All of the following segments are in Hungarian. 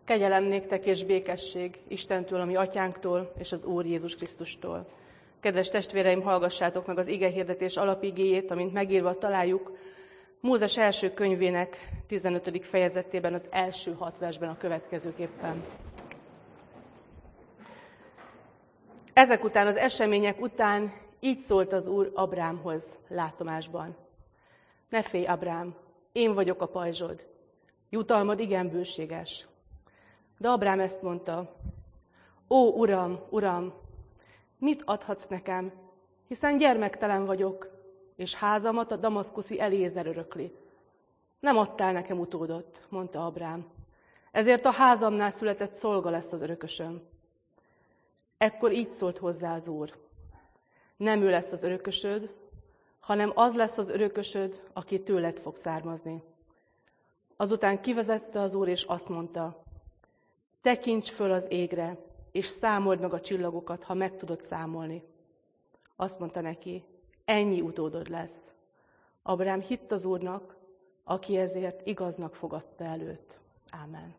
Kegyelem néktek és békesség Istentől, a mi atyánktól és az Úr Jézus Krisztustól. Kedves testvéreim, hallgassátok meg az igehirdetés alapigéjét, amint megírva találjuk Mózes első könyvének 15. fejezetében, az első 6 versben a következőképpen. Ezek után, az események után így szólt az Úr Ábrámhoz látomásban. Ne félj, Ábrám, én vagyok a pajzsod, jutalmad igen bőséges. De Ábrám ezt mondta: Ó, Uram, Uram, mit adhatsz nekem, hiszen gyermektelen vagyok, és házamat a damaszkuszi Eliézer örökli. Nem adtál nekem utódot, mondta Ábrám, ezért a házamnál született szolga lesz az örökösöm. Ekkor így szólt hozzá az Úr: nem ő lesz az örökösöd, hanem az lesz az örökösöd, aki tőled fog származni. Azután kivezette az Úr, és azt mondta: tekints föl az égre, és számold meg a csillagokat, ha meg tudod számolni. Azt mondta neki: ennyi utódod lesz. Ábrám hitt az Úrnak, aki ezért igaznak fogadta el őt. Ámen.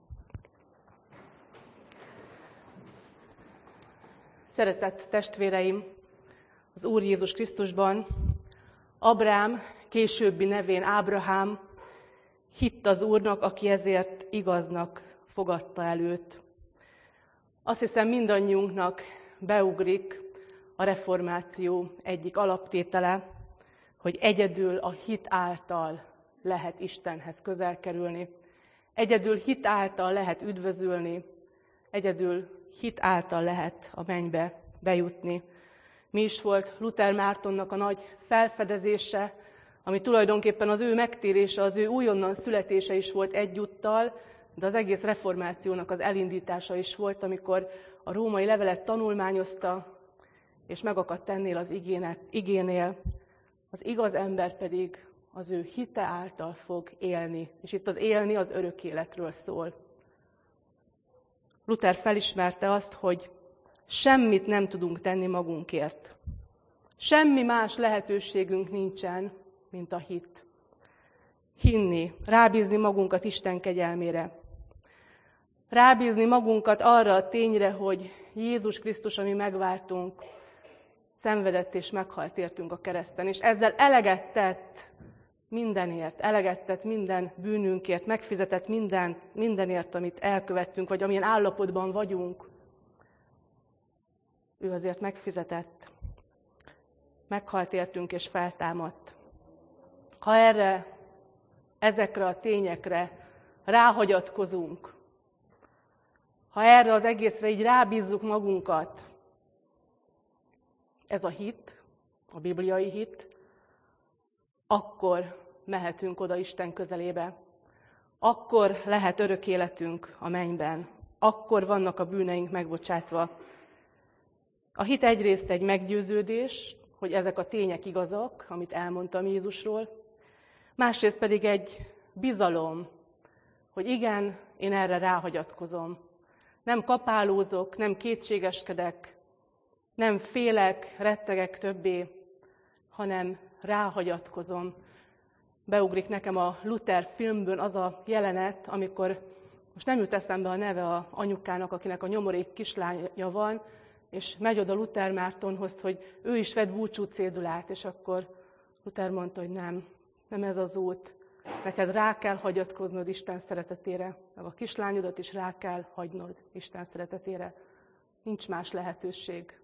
Szeretett testvéreim, az Úr Jézus Krisztusban Ábrám, későbbi nevén Ábrahám, hitt az Úrnak, aki ezért igaznak fogadta el őt. Azt hiszem, mindannyiunknak beugrik a reformáció egyik alaptétele, hogy egyedül a hit által lehet Istenhez közel kerülni, egyedül hit által lehet üdvözülni, egyedül hit által lehet a mennybe bejutni. Mi is volt Luther Mártonnak a nagy felfedezése, ami tulajdonképpen az ő megtérése, az ő újonnan születése is volt egyúttal, de az egész reformációnak az elindítása is volt, amikor a római levelet tanulmányozta, és megakadt ennél az igénél. Az igaz ember pedig az ő hite által fog élni, és itt az élni az örök életről szól. Luther felismerte azt, hogy semmit nem tudunk tenni magunkért. Semmi más lehetőségünk nincsen, mint a hit. Hinni, rábízni magunkat Isten kegyelmére. Rábízni magunkat arra a tényre, hogy Jézus Krisztus, ami megváltunk, szenvedett és meghalt értünk a kereszten, és ezzel eleget tett mindenért, eleget tett minden bűnünkért, megfizetett mindenért, amit elkövettünk, vagy amilyen állapotban vagyunk. Ő azért megfizetett, meghalt értünk és feltámadt. Ha ezekre a tényekre ráhagyatkozunk, ha erre az egészre így rábízzuk magunkat, ez a hit, a bibliai hit, akkor mehetünk oda Isten közelébe. Akkor lehet örök életünk a mennyben. Akkor vannak a bűneink megbocsátva. A hit egyrészt egy meggyőződés, hogy ezek a tények igazak, amit elmondtam Jézusról. Másrészt pedig egy bizalom, hogy igen, én erre ráhagyatkozom. Nem kapálózok, nem kétségeskedek, nem félek, rettegek többé, hanem ráhagyatkozom. Beugrik nekem a Luther filmből az a jelenet, amikor, most nem jut eszembe a neve a anyukának, akinek a nyomorék kislánya van, és megy oda Luther Mártonhoz, hogy ő is vett búcsúcédulát, és akkor Luther mondta, hogy nem ez az út. Neked rá kell hagyatkoznod Isten szeretetére, meg a kislányodat is rá kell hagynod Isten szeretetére. Nincs más lehetőség.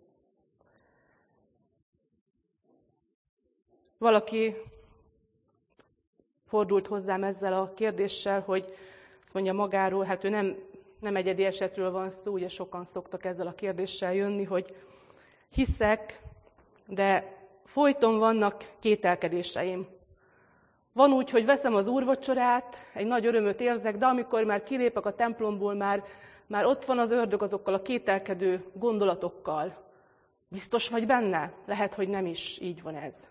Valaki fordult hozzám ezzel a kérdéssel, hogy azt mondja magáról, hát ő nem egyedi esetről van szó, ugye sokan szoktak ezzel a kérdéssel jönni, hogy hiszek, de folyton vannak kételkedéseim. Van úgy, hogy veszem az úrvacsorát, egy nagy örömöt érzek, de amikor már kilépek a templomból, már ott van az ördög azokkal a kételkedő gondolatokkal. Biztos vagy benne? Lehet, hogy nem is így van ez.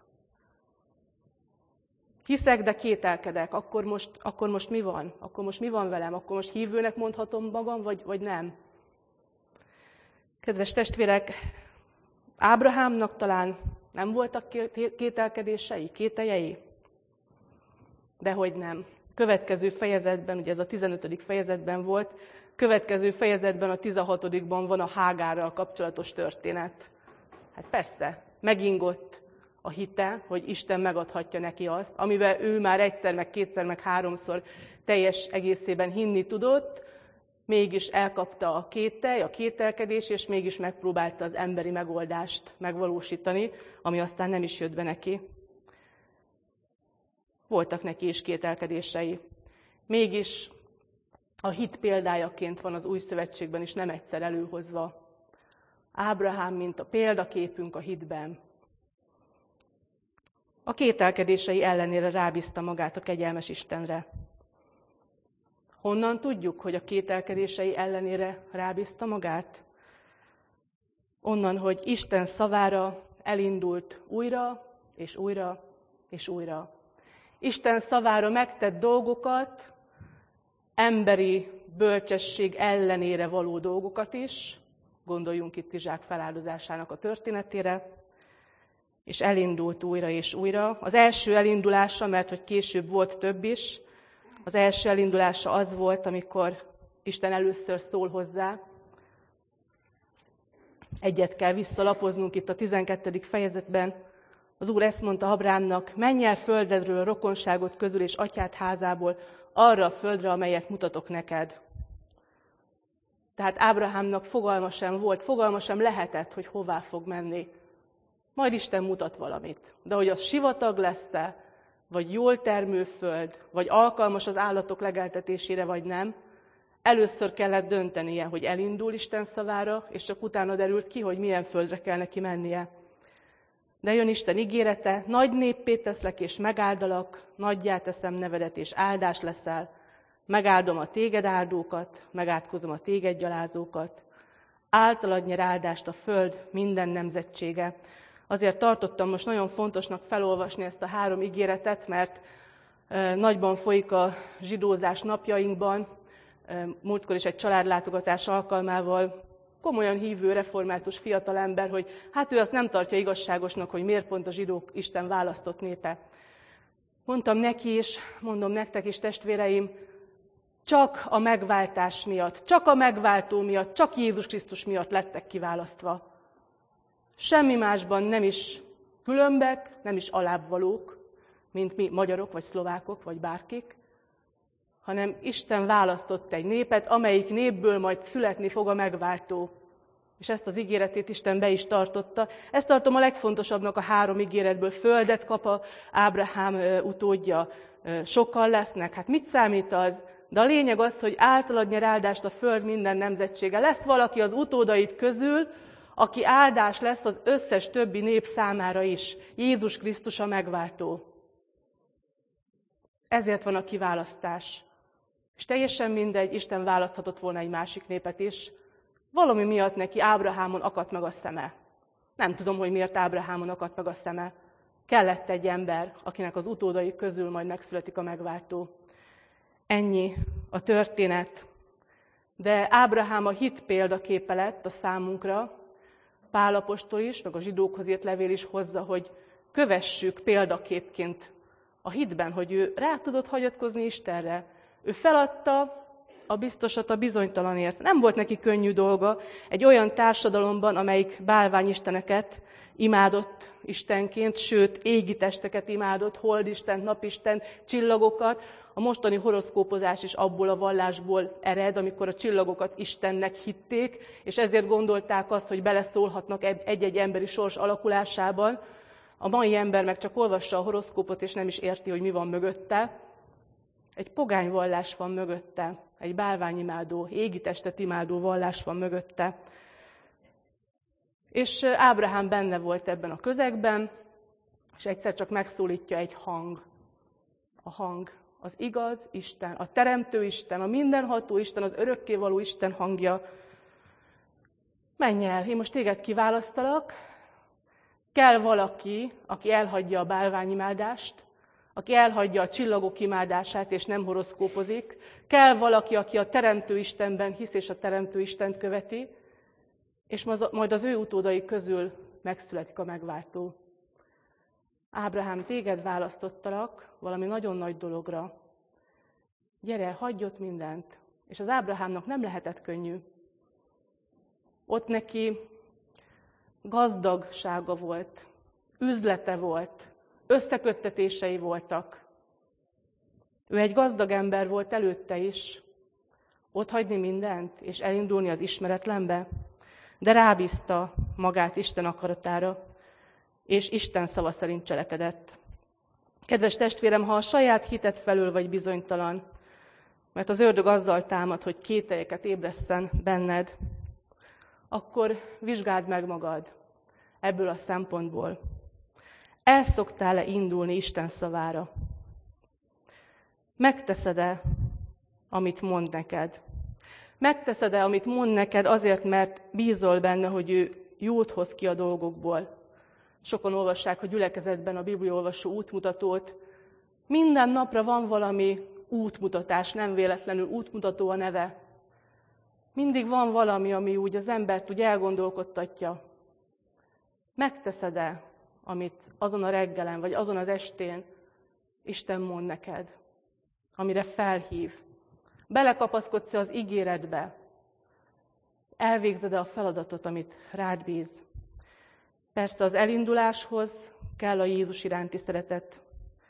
Hiszek, de kételkedek. Akkor most mi van? Akkor most mi van velem? Akkor most hívőnek mondhatom magam, vagy nem? Kedves testvérek, Ábrahámnak talán nem voltak kételkedései, kételjei? Dehogy nem. Következő fejezetben, ugye ez a 15. fejezetben volt, következő fejezetben, a 16-ban van a Hágárral kapcsolatos történet. Hát persze, megingott a hite, hogy Isten megadhatja neki azt, amiben ő már egyszer, meg kétszer, meg háromszor teljes egészében hinni tudott, mégis elkapta a kételj, a kételkedés, és mégis megpróbálta az emberi megoldást megvalósítani, ami aztán nem is jött be neki. Voltak neki is kételkedései. Mégis a hit példájaként van az Új Szövetségben is nem egyszer előhozva. Ábrahám, mint a példaképünk a hitben. A kételkedései ellenére rábízta magát a kegyelmes Istenre. Honnan tudjuk, hogy a kételkedései ellenére rábízta magát? Onnan, hogy Isten szavára elindult újra, és újra, és újra. Isten szavára megtett dolgokat, emberi bölcsesség ellenére való dolgokat is, gondoljunk itt Izsák feláldozásának a történetére, és elindult újra és újra. Az első elindulása, mert hogy később volt több is, az első elindulása az volt, amikor Isten először szól hozzá. Egyet kell visszalapoznunk itt a 12. fejezetben. Az Úr ezt mondta Ábrámnak, menj el földedről, a rokonságod közül és atyád házából, arra a földre, amelyet mutatok neked. Tehát Ábrahámnak fogalma sem volt, fogalma sem lehetett, hogy hová fog menni. Majd Isten mutat valamit. De hogy az sivatag lesz-e, vagy jól termő föld, vagy alkalmas az állatok legeltetésére, vagy nem, először kellett döntenie, hogy elindul Isten szavára, és csak utána derült ki, hogy milyen földre kell neki mennie. De jön Isten ígérete, nagy néppé teszlek és megáldalak, nagyjá teszem nevedet és áldás leszel, megáldom a téged áldókat, megátkozom a téged gyalázókat. Általad nyer áldást a föld minden nemzetsége. Azért tartottam most nagyon fontosnak felolvasni ezt a 3 ígéretet, mert nagyban folyik a zsidózás napjainkban. Múltkor is egy családlátogatás alkalmával komolyan hívő református fiatalember, hogy hát ő azt nem tartja igazságosnak, hogy miért pont a zsidók Isten választott népe. Mondtam neki is, mondom nektek is, testvéreim, csak a megváltás miatt, csak a megváltó miatt, csak Jézus Krisztus miatt lettek kiválasztva. Semmi másban nem is különbek, nem is alábbvalók, mint mi magyarok, vagy szlovákok, vagy bárkik, hanem Isten választott egy népet, amelyik népből majd születni fog a megváltó. És ezt az ígéretét Isten be is tartotta. Ezt tartom a legfontosabbnak a 3 ígéretből. Földet kap Ábrahám utódja, sokan lesznek. Hát mit számít az? De a lényeg az, hogy általad nyer áldást a föld minden nemzetsége. Lesz valaki az utódaid közül, aki áldás lesz az összes többi nép számára is. Jézus Krisztus a megváltó. Ezért van a kiválasztás. És teljesen mindegy, Isten választhatott volna egy másik népet is. Valami miatt neki Ábrahámon akadt meg a szeme. Nem tudom, hogy miért Ábrahámon akadt meg a szeme. Kellett egy ember, akinek az utódai közül majd megszületik a megváltó. Ennyi a történet. De Ábrahám a hit példaképe lett a számunkra. Pál apostol is, meg a zsidókhoz írt levél is hozza, hogy kövessük példaképként a hitben, hogy ő rá tudott hagyatkozni Istenre. Ő feladta a biztosat a bizonytalanért. Nem volt neki könnyű dolga egy olyan társadalomban, amelyik bálványisteneket imádott istenként, sőt, égi testeket imádott, holdistent, napistent, csillagokat. A mostani horoszkópozás is abból a vallásból ered, amikor a csillagokat Istennek hitték, és ezért gondolták azt, hogy beleszólhatnak egy-egy emberi sors alakulásában. A mai ember meg csak olvassa a horoszkópot, és nem is érti, hogy mi van mögötte. Egy pogány vallás van mögötte, egy bálványimádó, égitestet imádó vallás van mögötte. És Ábrahám benne volt ebben a közegben, és egyszer csak megszólítja egy hang. A hang, az igaz Isten, a teremtő Isten, a mindenható Isten, az örökkévaló Isten hangja. Menj el, én most téged kiválasztalak, kell valaki, aki elhagyja a bálványimádást, aki elhagyja a csillagok imádását és nem horoszkópozik, kell valaki, aki a Teremtő Istenben hisz és a Teremtő Istent követi, és majd az ő utódai közül megszületik a megváltó. Ábrahám, téged választottalak valami nagyon nagy dologra. Gyere, hagyj ott mindent, És az Ábrahámnak nem lehetett könnyű. Ott neki gazdagsága volt, üzlete volt, összeköttetései voltak. Ő egy gazdag ember volt előtte is, otthagyni mindent, és elindulni az ismeretlenbe, de rábízta magát Isten akaratára, és Isten szava szerint cselekedett. Kedves testvérem, ha a saját hited felől vagy bizonytalan, mert az ördög azzal támad, hogy kételyeket ébresszen benned, akkor vizsgáld meg magad ebből a szempontból. El szoktál-e indulni Isten szavára? Megteszed-e, amit mond neked? Megteszed-e, amit mond neked azért, mert bízol benne, hogy ő jót hoz ki a dolgokból? Sokan olvassák a gyülekezetben a bibliaolvasó útmutatót. Minden napra van valami útmutatás, nem véletlenül útmutató a neve. Mindig van valami, ami úgy az embert úgy elgondolkodtatja. Megteszed-e, amit azon a reggelen, vagy azon az estén Isten mond neked, amire felhív? Belekapaszkodsz az ígéretbe? Elvégzed-e a feladatot, amit rád bíz? Persze az elinduláshoz kell a Jézus iránti szeretet.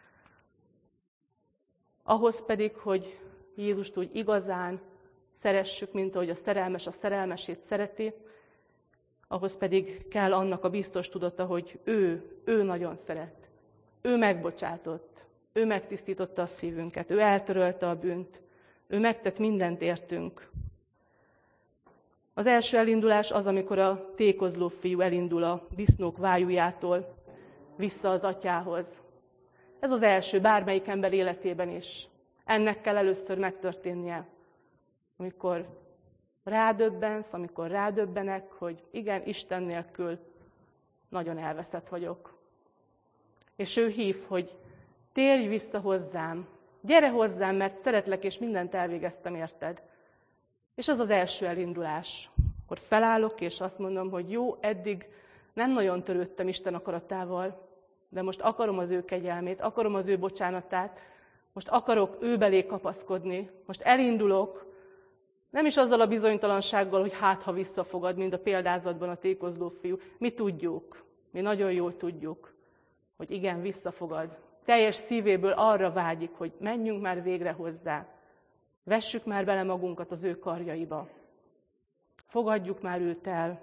Ahhoz pedig, hogy Jézust úgy igazán szeressük, mint ahogy a szerelmes a szerelmesét szereti, ahhoz pedig kell annak a biztos tudata, hogy ő nagyon szeret. Ő megbocsátott, ő megtisztította a szívünket, ő eltörölte a bűnt, ő megtett mindent értünk. Az első elindulás az, amikor a tékozló fiú elindul a disznók vájújától vissza az atyához. Ez az első, bármelyik ember életében is. Ennek kell először megtörténnie. Amikor rádöbbensz, amikor rádöbbenek, hogy igen, Isten nélkül nagyon elveszett vagyok. És ő hív, hogy térj vissza hozzám, gyere hozzám, mert szeretlek, és mindent elvégeztem érted. És az az első elindulás. Akkor felállok, és azt mondom, hogy jó, eddig nem nagyon törődtem Isten akaratával, de most akarom az ő kegyelmét, akarom az ő bocsánatát, most akarok ő belé kapaszkodni, most elindulok, nem is azzal a bizonytalansággal, hogy hát ha visszafogad, mint a példázatban a tékozló fiú. Mi tudjuk, mi nagyon jól tudjuk, hogy igen, visszafogad. Teljes szívéből arra vágyik, hogy menjünk már végre hozzá. Vessük már bele magunkat az ő karjaiba. Fogadjuk már őt el,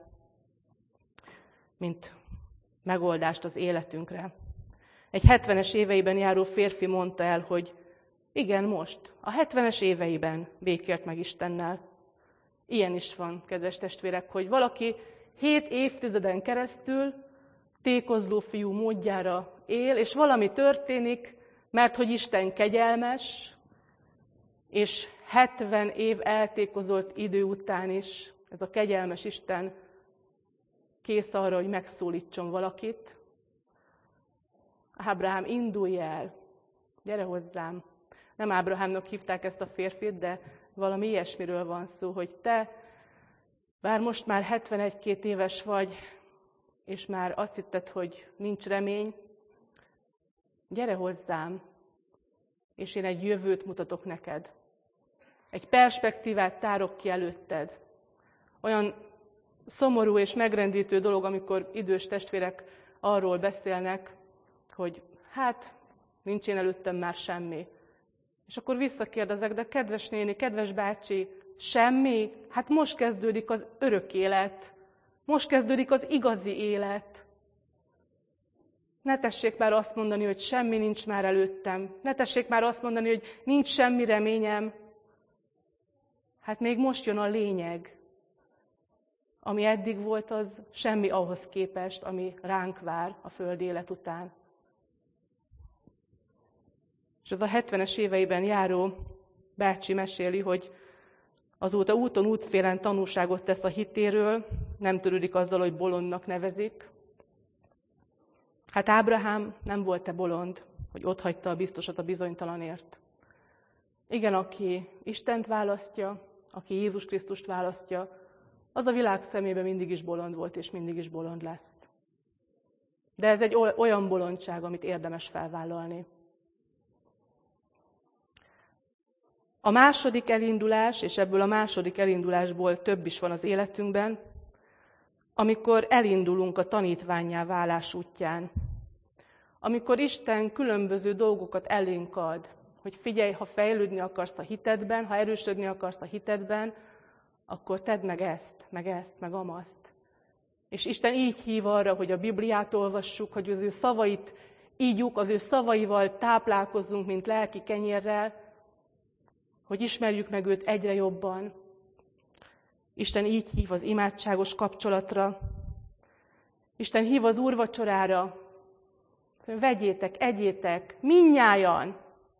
mint megoldást az életünkre. Egy 70-es éveiben járó férfi mondta el, hogy igen, most, a 70-es éveiben békélt meg Istennel. Ilyen is van, kedves testvérek, hogy valaki 7 évtizeden keresztül tékozló fiú módjára él, és valami történik, mert hogy Isten kegyelmes, és 70 év eltékozolt idő után is ez a kegyelmes Isten kész arra, hogy megszólítson valakit. Ábrahám, indulj el, gyere hozzám. Nem Ábrahámnak hívták ezt a férfit, de valami ilyesmiről van szó, hogy te, bár most már 71-2 éves vagy, és már azt hitted, hogy nincs remény, gyere hozzám, és én egy jövőt mutatok neked. Egy perspektívát tárok ki előtted. Olyan szomorú és megrendítő dolog, amikor idős testvérek arról beszélnek, hogy hát, nincs én előttem már semmi. És akkor visszakérdezek, de kedves néni, kedves bácsi, semmi? Hát most kezdődik az örök élet. Most kezdődik az igazi élet. Ne tessék már azt mondani, hogy semmi nincs már előttem. Ne tessék már azt mondani, hogy nincs semmi reményem. Hát még most jön a lényeg. Ami eddig volt, az semmi ahhoz képest, ami ránk vár a földi élet után. És az a 70-es éveiben járó bácsi meséli, hogy azóta úton útfélen tanúságot tesz a hitéről, nem törődik azzal, hogy bolondnak nevezik. Hát Ábrahám nem volt-e bolond, hogy otthagyta a biztosat a bizonytalanért? Igen, aki Istent választja, aki Jézus Krisztust választja, az a világ szemében mindig is bolond volt, és mindig is bolond lesz. De ez egy olyan bolondság, amit érdemes felvállalni. A második elindulás, és ebből a második elindulásból több is van az életünkben, amikor elindulunk a tanítvánnyá válás útján. Amikor Isten különböző dolgokat elénk ad, hogy figyelj, ha fejlődni akarsz a hitedben, ha erősödni akarsz a hitedben, akkor tedd meg ezt, meg amazt. És Isten így hív arra, hogy a Bibliát olvassuk, hogy az ő szavait ígyuk, az ő szavaival táplálkozzunk, mint lelki kenyérrel, hogy ismerjük meg őt egyre jobban. Isten így hív az imádságos kapcsolatra. Isten hív az úrvacsorára. Vegyétek, egyétek, mindnyájan.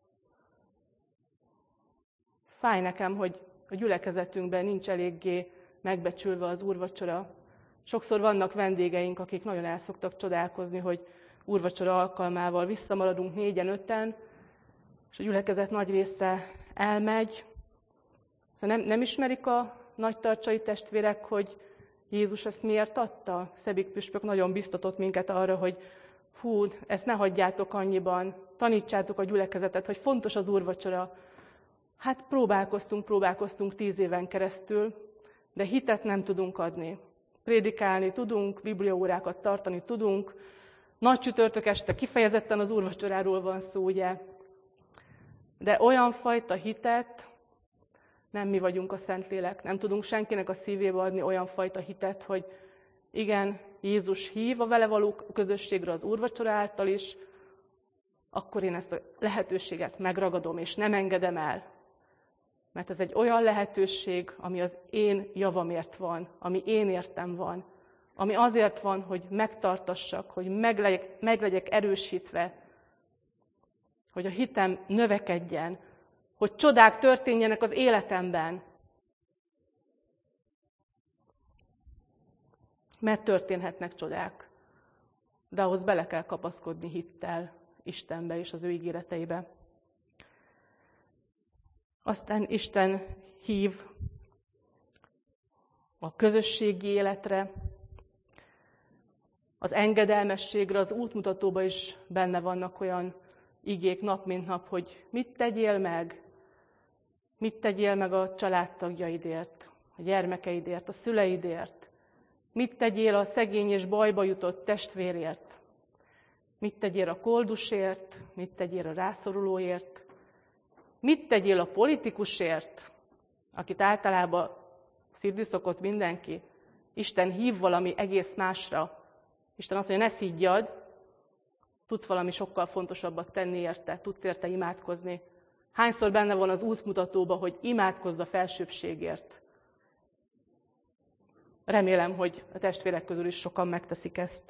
Fáj nekem, hogy a gyülekezetünkben nincs eléggé megbecsülve az úrvacsora. Sokszor vannak vendégeink, akik nagyon el szoktak csodálkozni, hogy úrvacsora alkalmával visszamaradunk 4-5, és a gyülekezet nagy része elmegy. Szóval nem ismerik a nagytarcsai testvérek, hogy Jézus ezt miért adta? Szebik püspök nagyon biztatott minket arra, hogy ezt ne hagyjátok annyiban, tanítsátok a gyülekezetet, hogy fontos az úrvacsora. Hát próbálkoztunk 10 éven keresztül, de hitet nem tudunk adni. Prédikálni tudunk, bibliaórákat tartani tudunk, nagy csütörtök este kifejezetten az úrvacsoráról van szó, ugye? De olyan fajta hitet, nem mi vagyunk a Szentlélek, nem tudunk senkinek a szívébe adni olyan fajta hitet, hogy igen, Jézus hív a vele való közösségre az úrvacsora által is, akkor én ezt a lehetőséget megragadom, és nem engedem el. Mert ez egy olyan lehetőség, ami az én javamért van, ami én értem van, ami azért van, hogy megtartassak, hogy meg legyek erősítve, hogy a hitem növekedjen, hogy csodák történjenek az életemben. Mert történhetnek csodák, de ahhoz bele kell kapaszkodni hittel Istenbe és az ő ígéreteibe. Aztán Isten hív a közösségi életre, az engedelmességre, az útmutatóban is benne vannak olyan igék nap mint nap, hogy mit tegyél meg a családtagjaidért, a gyermekeidért, a szüleidért, mit tegyél a szegény és bajba jutott testvérért, mit tegyél a koldusért, mit tegyél a rászorulóért, mit tegyél a politikusért, akit általában szidni szokott mindenki. Isten hív valami egész másra. Isten azt mondja, ne szidjad, tudsz valami sokkal fontosabbat tenni érte, tudsz érte imádkozni. Hányszor benne van az útmutatóban, hogy imádkozz a felsőbbségért? Remélem, hogy a testvérek közül is sokan megteszik ezt.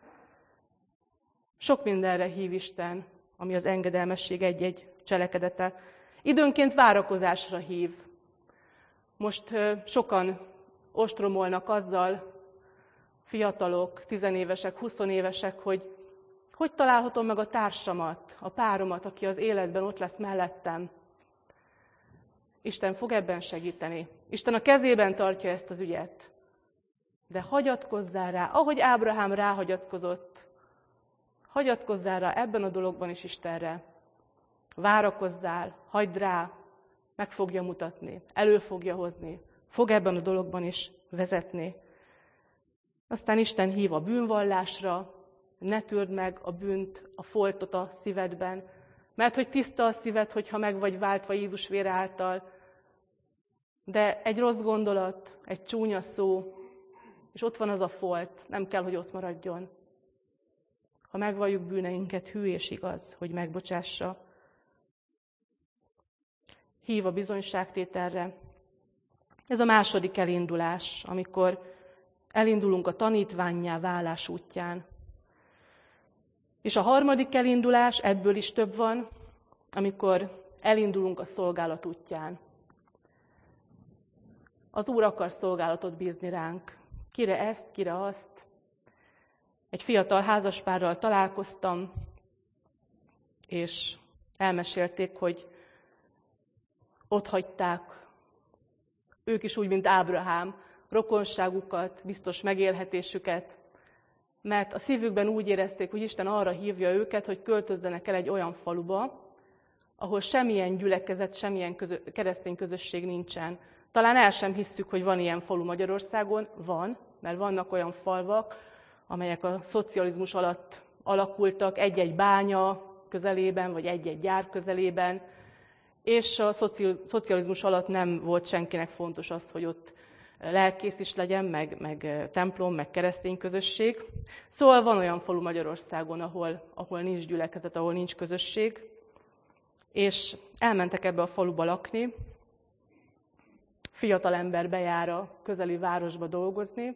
Sok mindenre hív Isten, ami az engedelmesség egy-egy cselekedete. Időnként várakozásra hív. Most sokan ostromolnak azzal, fiatalok, 10 évesek, 20 évesek, hogy találhatom meg a társamat, a páromat, aki az életben ott lesz mellettem. Isten fog ebben segíteni. Isten a kezében tartja ezt az ügyet. De hagyatkozzál rá, ahogy Ábrahám ráhagyatkozott. Hagyatkozzál rá ebben a dologban is Istenre. Várakozzál, hagyd rá, meg fogja mutatni, elő fogja hozni, fog ebben a dologban is vezetni. Aztán Isten hív a bűnvallásra, ne tűrd meg a bűnt, a foltot a szívedben, mert hogy tiszta a szíved, hogyha meg vagy váltva Jézus vére által. De egy rossz gondolat, egy csúnya szó, és ott van az a folt, nem kell, hogy ott maradjon. Ha megvalljuk bűneinket, hű és igaz, hogy megbocsássa. Hív a bizonyságtételre. Ez a második elindulás, amikor elindulunk a tanítvánnyá válás útján. És a harmadik elindulás, ebből is több van, amikor elindulunk a szolgálat útján. Az Úr akar szolgálatot bízni ránk. Kire ezt, kire azt. Egy fiatal házaspárral találkoztam, és elmesélték, hogy ott hagyták, ők is úgy, mint Ábrahám, rokonságukat, biztos megélhetésüket, mert a szívükben úgy érezték, hogy Isten arra hívja őket, hogy költözzenek el egy olyan faluba, ahol semmilyen gyülekezet, semmilyen keresztény közösség nincsen. Talán el sem hisszük, hogy van ilyen falu Magyarországon. Van, mert vannak olyan falvak, amelyek a szocializmus alatt alakultak, egy-egy bánya közelében, vagy egy-egy gyár közelében, és a szocializmus alatt nem volt senkinek fontos az, hogy ott lelkész is legyen, meg templom, meg keresztény közösség. Szóval van olyan falu Magyarországon, ahol nincs gyülekezet, ahol nincs közösség, és elmentek ebbe a faluba lakni. Fiatalember bejár a közeli városba dolgozni,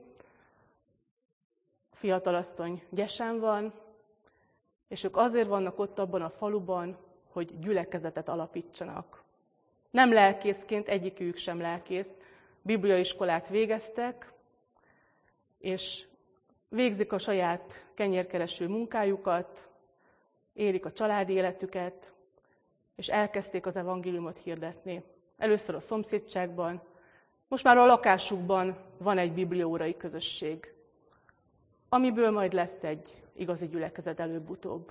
fiatalasszony gyesen van, és ők azért vannak ott abban a faluban, hogy gyülekezetet alapítsanak. Nem lelkészként, egyikük sem lelkész, bibliaiskolát végeztek, és végzik a saját kenyérkereső munkájukat, élik a családi életüket, és elkezdték az evangéliumot hirdetni. Először a szomszédságban, most már a lakásukban van egy bibliaórai közösség, amiből majd lesz egy igazi gyülekezet előbb-utóbb.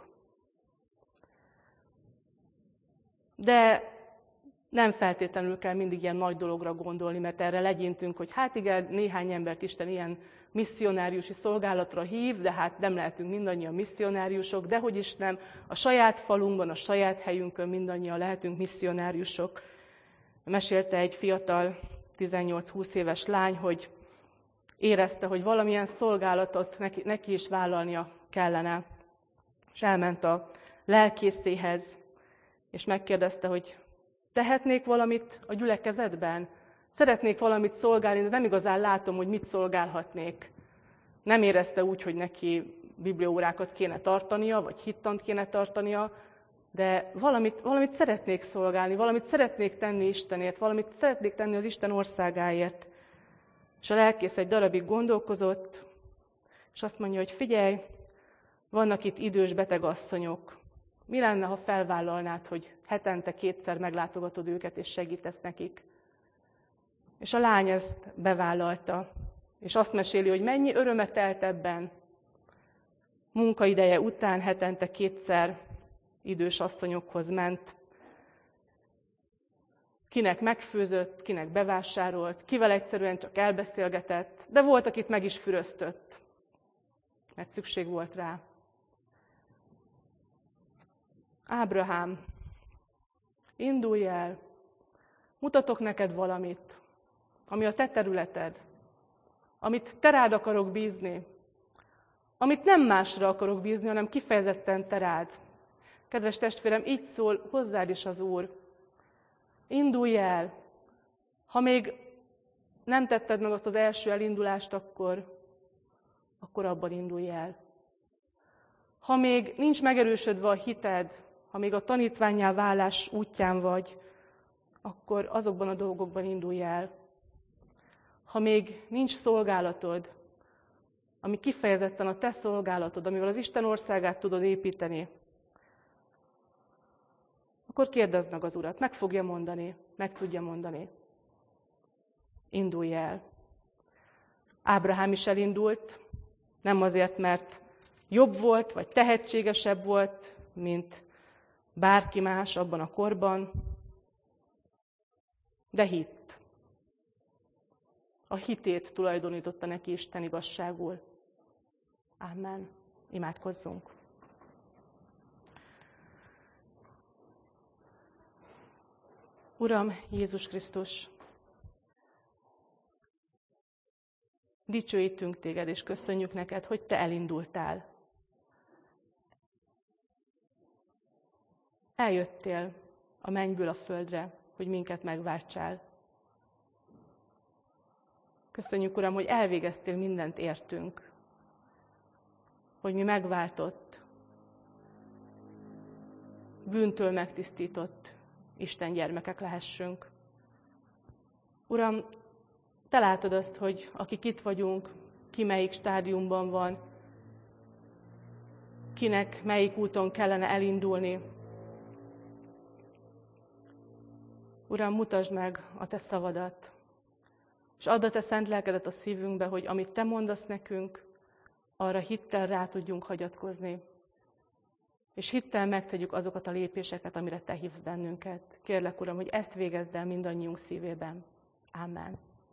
De nem feltétlenül kell mindig ilyen nagy dologra gondolni, mert erre legyintünk, hogy hát igen, néhány embert Isten ilyen misszionáriusi szolgálatra hív, de hát nem lehetünk mindannyian misszionáriusok, dehogy is nem, a saját falunkban, a saját helyünkön mindannyian lehetünk misszionáriusok. Mesélte egy fiatal, 18-20 éves lány, hogy érezte, hogy valamilyen szolgálatot neki is vállalnia kellene. És elment a lelkészéhez, és megkérdezte, hogy tehetnék valamit a gyülekezetben? Szeretnék valamit szolgálni, de nem igazán látom, hogy mit szolgálhatnék. Nem érezte úgy, hogy neki bibliaórákat kéne tartania, vagy hittant kéne tartania, de valamit szeretnék szolgálni, valamit szeretnék tenni Istenért, valamit szeretnék tenni az Isten országáért. És a lelkész egy darabig gondolkozott, és azt mondja, hogy figyelj, vannak itt idős beteg asszonyok. Mi lenne, ha felvállalnád, hogy hetente 2-szer meglátogatod őket, és segítesz nekik? És a lány ezt bevállalta, és azt meséli, hogy mennyi örömet telt ebben. Munkaideje után hetente 2-szer idős asszonyokhoz ment. Kinek megfőzött, kinek bevásárolt, kivel egyszerűen csak elbeszélgetett, de volt, akit meg is füröztött, mert szükség volt rá. Ábrahám, indulj el, mutatok neked valamit, ami a te területed, amit te rád akarok bízni, amit nem másra akarok bízni, hanem kifejezetten te rád. Kedves testvérem, így szól hozzád is az Úr. Indulj el. Ha még nem tetted meg azt az első elindulást, akkor abban indulj el. Ha még nincs megerősödve a hited, ha még a tanítvánnyá válás útján vagy, akkor azokban a dolgokban indulj el. Ha még nincs szolgálatod, ami kifejezetten a te szolgálatod, amivel az Isten országát tudod építeni, akkor kérdezd meg az Urat, meg fogja mondani, meg tudja mondani. Indulj el. Ábrahám is elindult, nem azért, mert jobb volt, vagy tehetségesebb volt, mint bárki más abban a korban, de hitt. A hitét tulajdonította neki Isten igazságul. Amen. Imádkozzunk. Uram, Jézus Krisztus, dicsőítünk téged, és köszönjük neked, hogy te elindultál. Eljöttél a mennyből a földre, hogy minket megváltsál. Köszönjük, Uram, hogy elvégeztél mindent értünk, hogy mi megváltott, bűntől megtisztított Isten gyermekek lehessünk. Uram, te látod azt, hogy akik itt vagyunk, ki melyik stádiumban van, kinek melyik úton kellene elindulni. Uram, mutasd meg a te szavadat, és add a te szent lelkedet a szívünkbe, hogy amit te mondasz nekünk, arra hittel rá tudjunk hagyatkozni. és hittel megtegyük azokat a lépéseket, amire Te hívsz bennünket. Kérlek, Uram, hogy ezt végezd el mindannyiunk szívében. Amen.